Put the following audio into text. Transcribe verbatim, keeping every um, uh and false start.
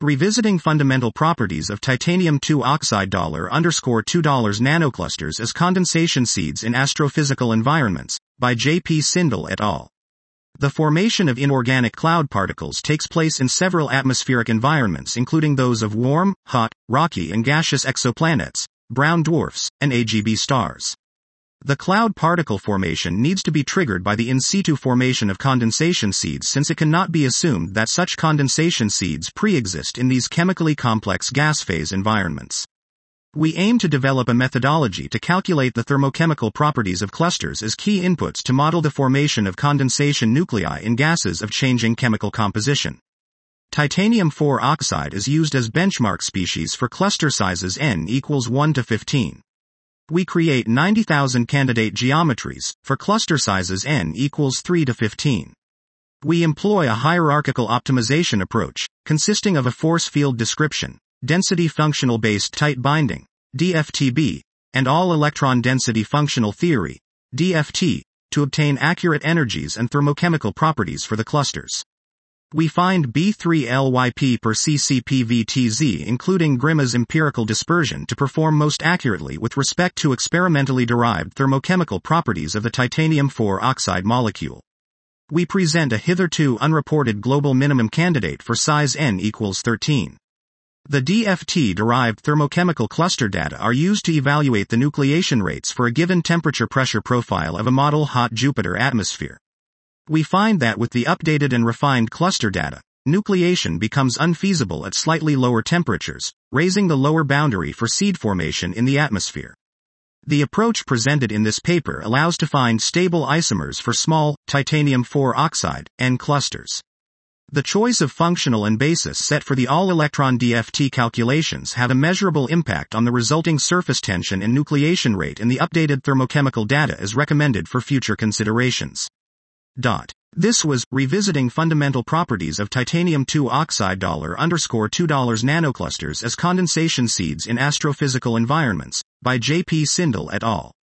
Revisiting Fundamental Properties of Titanium two Oxide underscore two nanoclusters as Condensation Seeds in Astrophysical Environments, by J P Sindel et al. The formation of inorganic cloud particles takes place in several atmospheric environments, including those of warm, hot, rocky and gaseous exoplanets, brown dwarfs, and A G B stars. The cloud particle formation needs to be triggered by the in situ formation of condensation seeds, since it cannot be assumed that such condensation seeds pre-exist in these chemically complex gas phase environments. We aim to develop a methodology to calculate the thermochemical properties of clusters as key inputs to model the formation of condensation nuclei in gases of changing chemical composition. Titanium four oxide is used as benchmark species for cluster sizes n equals one to fifteen. We create ninety thousand candidate geometries, for cluster sizes n equals three to fifteen. We employ a hierarchical optimization approach, consisting of a force field description, density functional based tight binding, D F T B, and all electron density functional theory, D F T, to obtain accurate energies and thermochemical properties for the clusters. We find B three L Y P per C C P V T Z, including Grima's empirical dispersion, to perform most accurately with respect to experimentally derived thermochemical properties of the titanium four oxide molecule. We present a hitherto unreported global minimum candidate for size n equals thirteen. The D F T-derived thermochemical cluster data are used to evaluate the nucleation rates for a given temperature-pressure profile of a model hot Jupiter atmosphere. We find that with the updated and refined cluster data, nucleation becomes unfeasible at slightly lower temperatures, raising the lower boundary for seed formation in the atmosphere. The approach presented in this paper allows to find stable isomers for small, titanium four oxide, N clusters. The choice of functional and basis set for the all-electron D F T calculations have a measurable impact on the resulting surface tension and nucleation rate in the updated thermochemical data as recommended for future considerations. Dot. This was Revisiting Fundamental Properties of Titanium two Oxide underscore two nanoclusters as Condensation Seeds in Astrophysical Environments, by J P Sindel et al.